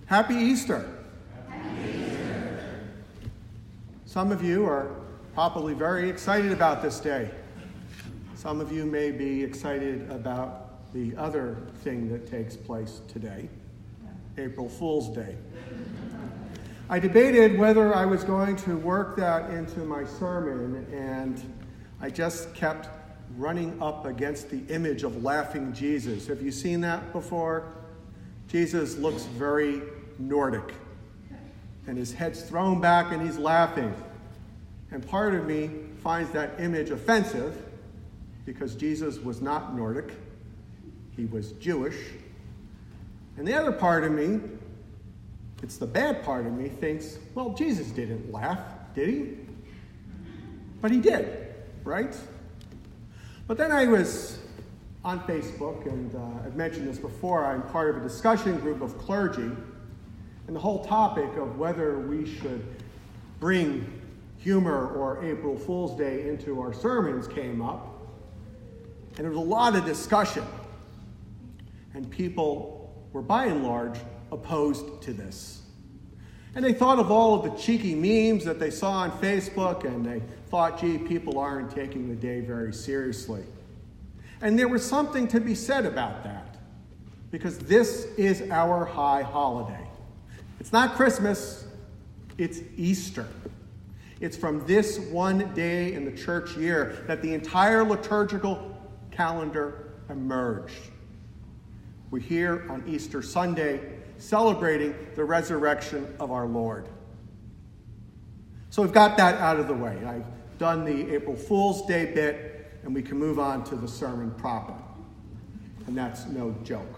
Happy Easter. Happy Easter. Some of you are probably very excited about this day. Some of you may be excited about the other thing that takes place today, April Fool's Day. I debated whether I was going to work that into my sermon, and I just kept running up against the image of laughing Jesus. Have you seen that before? Jesus looks very Nordic, and his head's thrown back and he's laughing. And part of me finds that image offensive because Jesus was not Nordic, he was Jewish. And the other part of me, it's the bad part of me, thinks, well, Jesus didn't laugh, did he? But he did, right? But then I was on Facebook, and I've mentioned this before, I'm part of a discussion group of clergy, and the whole topic of whether we should bring humor or April Fool's Day into our sermons came up. And there was a lot of discussion. And people were, by and large, opposed to this. And they thought of all of the cheeky memes that they saw on Facebook, and they thought, gee, people aren't taking the day very seriously. And there was something to be said about that, because this is our high holiday. It's not Christmas, it's Easter. It's from this one day in the church year that the entire liturgical calendar emerged. We're here on Easter Sunday celebrating the resurrection of our Lord. So we've got that out of the way. I've done the April Fool's Day bit, and we can move on to the sermon proper. And that's no joke.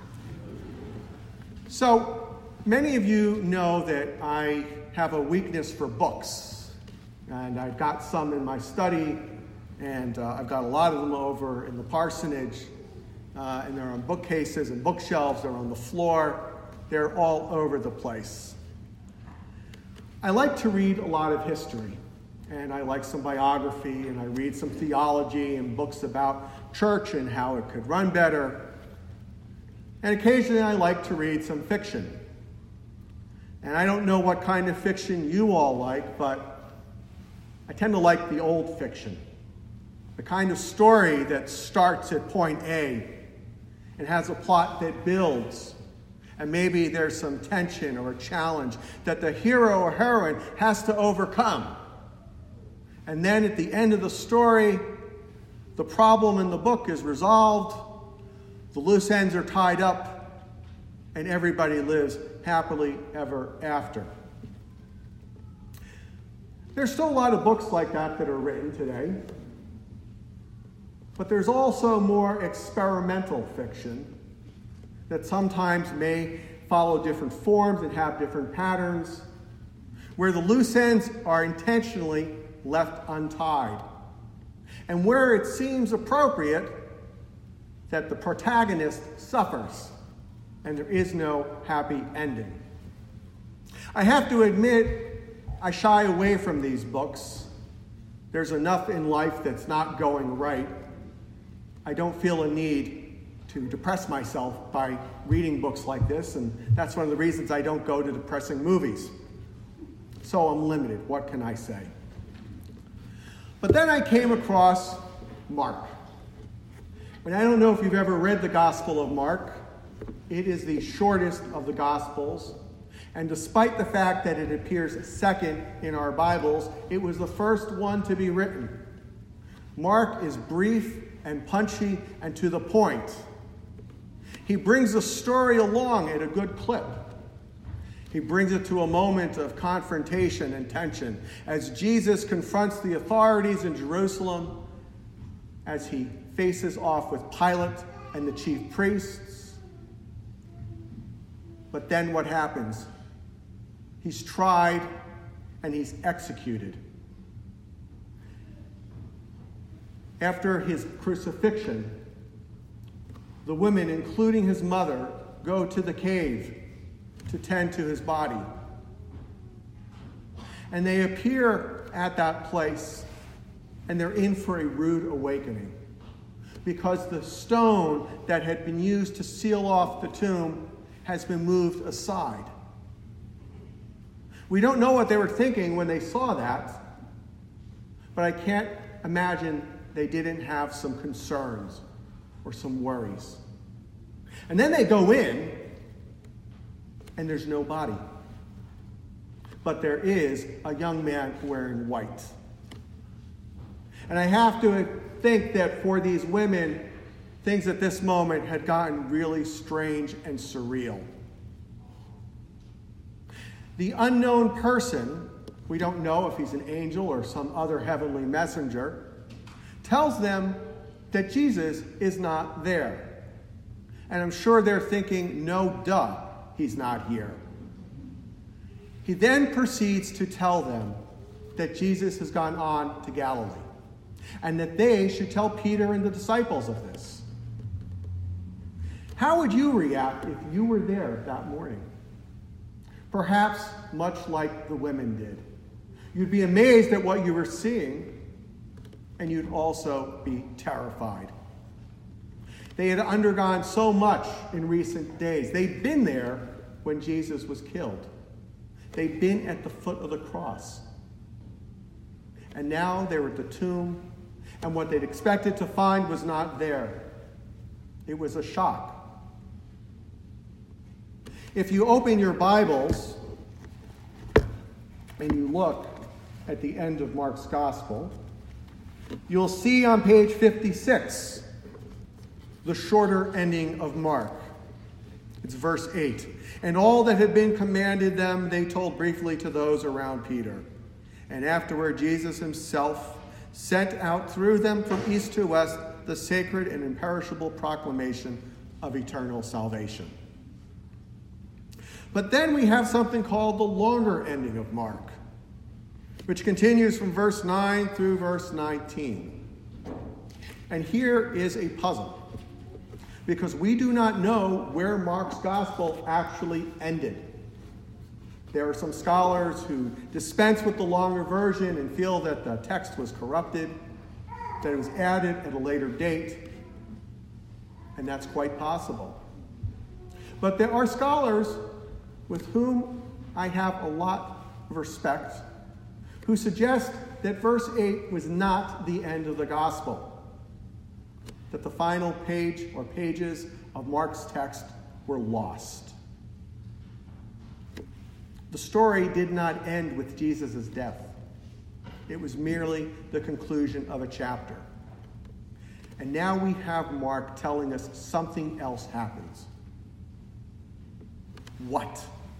So, many of you know that I have a weakness for books, and I've got some in my study, and I've got a lot of them over in the parsonage, and they're on bookcases and bookshelves, they're on the floor, they're all over the place. I like to read a lot of history, and I like some biography, and I read some theology and books about church and how it could run better, and occasionally I like to read some fiction. And I don't know what kind of fiction you all like, but I tend to like the old fiction. The kind of story that starts at point A and has a plot that builds. And maybe there's some tension or a challenge that the hero or heroine has to overcome. And then at the end of the story, the problem in the book is resolved, the loose ends are tied up, and everybody lives happily ever after. There's still a lot of books like that that are written today. But there's also more experimental fiction that sometimes may follow different forms and have different patterns, where the loose ends are intentionally left untied, and where it seems appropriate that the protagonist suffers and there is no happy ending. I have to admit, I shy away from these books. There's enough in life that's not going right. I don't feel a need to depress myself by reading books like this, and that's one of the reasons I don't go to depressing movies. So I'm limited. What can I say? But then I came across Mark. And I don't know if you've ever read the Gospel of Mark. It is the shortest of the Gospels. And despite the fact that it appears second in our Bibles, it was the first one to be written. Mark is brief and punchy and to the point. He brings the story along at a good clip. He brings it to a moment of confrontation and tension as Jesus confronts the authorities in Jerusalem, as he faces off with Pilate and the chief priests. But then what happens? He's tried and he's executed. After his crucifixion, the women, including his mother, go to the cave to tend to his body. And they appear at that place, and they're in for a rude awakening, because the stone that had been used to seal off the tomb has been moved aside. We don't know what they were thinking when they saw that, but I can't imagine they didn't have some concerns or some worries. And then they go in, and there's no body. But there is a young man wearing white. And I have to think that for these women, things at this moment had gotten really strange and surreal. The unknown person, we don't know if he's an angel or some other heavenly messenger, tells them that Jesus is not there. And I'm sure they're thinking, no, duh, he's not here. He then proceeds to tell them that Jesus has gone on to Galilee and that they should tell Peter and the disciples of this. How would you react if you were there that morning? Perhaps much like the women did. You'd be amazed at what you were seeing, and you'd also be terrified. They had undergone so much in recent days. They'd been there when Jesus was killed. They'd been at the foot of the cross. And now they were at the tomb, and what they'd expected to find was not there. It was a shock. If you open your Bibles and you look at the end of Mark's Gospel, you'll see on page 56 the shorter ending of Mark. It's verse 8. And all that had been commanded them, they told briefly to those around Peter. And afterward, Jesus himself sent out through them from east to west the sacred and imperishable proclamation of eternal salvation. But then we have something called the longer ending of Mark, which continues from verse 9 through verse 19. And here is a puzzle, because we do not know where Mark's gospel actually ended. There are some scholars who dispense with the longer version and feel that the text was corrupted, that it was added at a later date, and that's quite possible. But there are scholars with whom I have a lot of respect, who suggest that verse 8 was not the end of the gospel, that the final page or pages of Mark's text were lost. The story did not end with Jesus' death. It was merely the conclusion of a chapter. And now we have Mark telling us something else happens. What?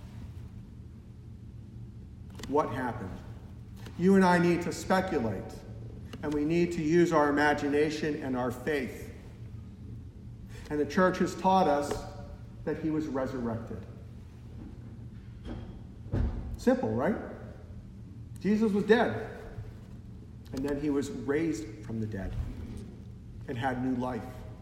What happened? You and I need to speculate, and we need to use our imagination and our faith. And the church has taught us that he was resurrected. Simple, right? Jesus was dead, and then he was raised from the dead and had new life.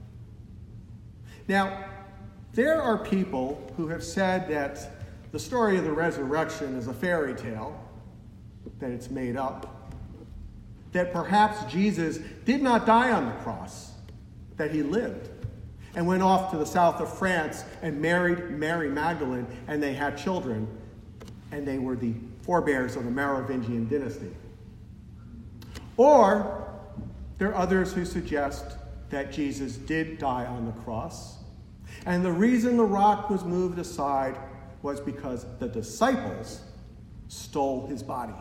Now, there are people who have said that the story of the resurrection is a fairy tale, that it's made up, that perhaps Jesus did not die on the cross, that he lived and went off to the south of France and married Mary Magdalene, and they had children, and they were the forebears of the Merovingian dynasty. Or there are others who suggest that Jesus did die on the cross, and the reason the rock was moved aside was because the disciples stole his body.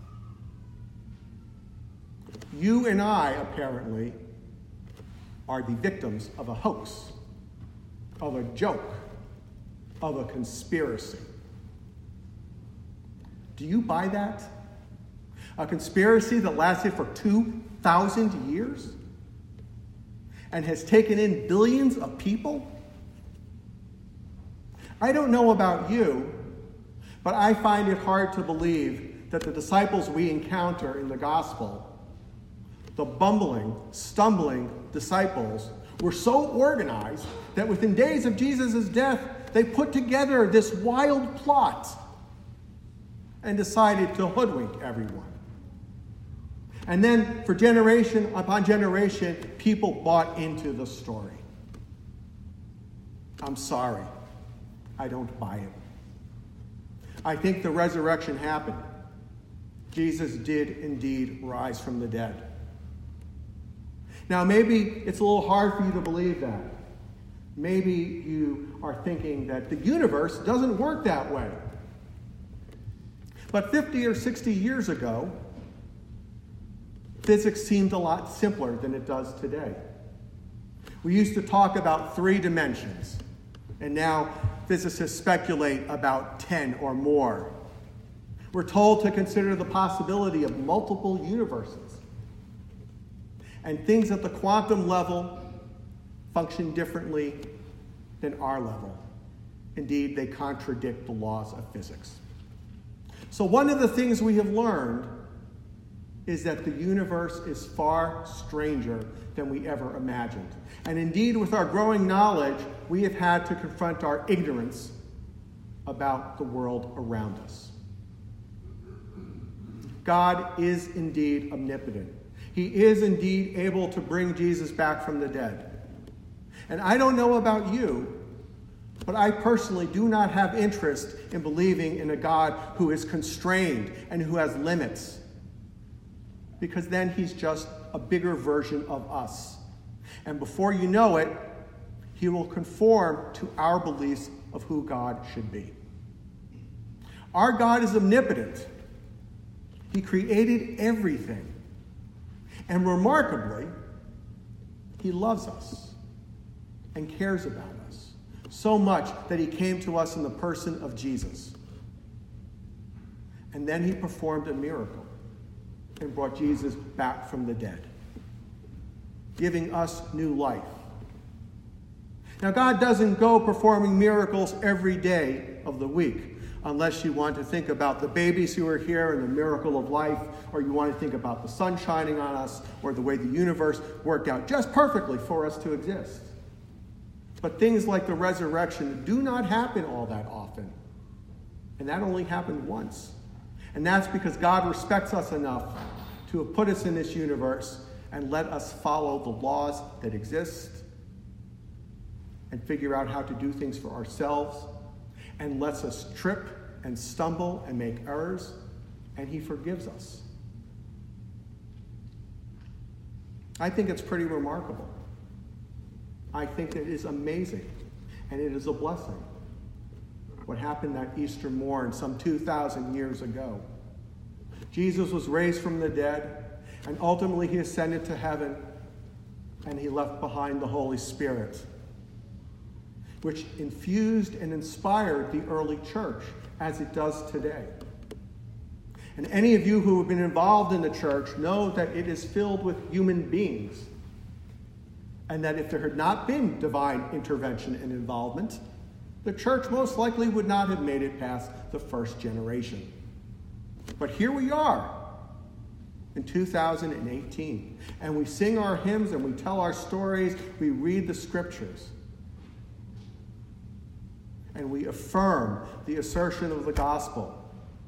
You and I, apparently, are the victims of a hoax, of a joke, of a conspiracy. Do you buy that? A conspiracy that lasted for 2,000 years and has taken in billions of people? I don't know about you, but I find it hard to believe that the disciples we encounter in the gospel, the bumbling, stumbling disciples, were so organized that within days of Jesus' death, they put together this wild plot and decided to hoodwink everyone. And then for generation upon generation, people bought into the story. I'm sorry. I don't buy it. I think the resurrection happened. Jesus did indeed rise from the dead. Now, maybe it's a little hard for you to believe that. Maybe you are thinking that the universe doesn't work that way. But 50 or 60 years ago, physics seemed a lot simpler than it does today. We used to talk about 3 dimensions, and now physicists speculate about 10 or more. We're told to consider the possibility of multiple universes. And things at the quantum level function differently than our level. Indeed, they contradict the laws of physics. So one of the things we have learned is that the universe is far stranger than we ever imagined. And indeed, with our growing knowledge, we have had to confront our ignorance about the world around us. God is indeed omnipotent. He is indeed able to bring Jesus back from the dead. And I don't know about you, but I personally do not have interest in believing in a God who is constrained and who has limits, because then he's just a bigger version of us. And before you know it, he will conform to our beliefs of who God should be. Our God is omnipotent. He created everything. And remarkably, he loves us and cares about us so much that he came to us in the person of Jesus. And then he performed a miracle and brought Jesus back from the dead, giving us new life. Now, God doesn't go performing miracles every day of the week, unless you want to think about the babies who are here and the miracle of life, or you want to think about the sun shining on us, or the way the universe worked out just perfectly for us to exist. But things like the resurrection do not happen all that often. And that only happened once. And that's because God respects us enough to have put us in this universe and let us follow the laws that exist and figure out how to do things for ourselves, and lets us trip and stumble and make errors, and he forgives us. I think it's pretty remarkable. I think it is amazing, and it is a blessing. What happened that Easter morn some 2,000 years ago. Jesus was raised from the dead, and ultimately he ascended to heaven, and he left behind the Holy Spirit, which infused and inspired the early church as it does today. And any of you who have been involved in the church know that it is filled with human beings, and that if there had not been divine intervention and involvement, the church most likely would not have made it past the first generation. But here we are in 2018, and we sing our hymns and we tell our stories, we read the scriptures, and we affirm the assertion of the gospel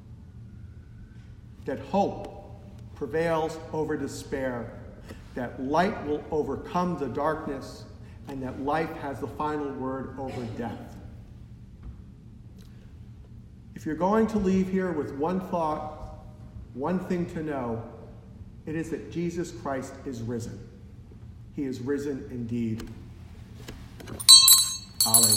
that hope prevails over despair, that light will overcome the darkness, and that life has the final word over death. If you're going to leave here with one thought, one thing to know, it is that Jesus Christ is risen. He is risen indeed. Hallelujah.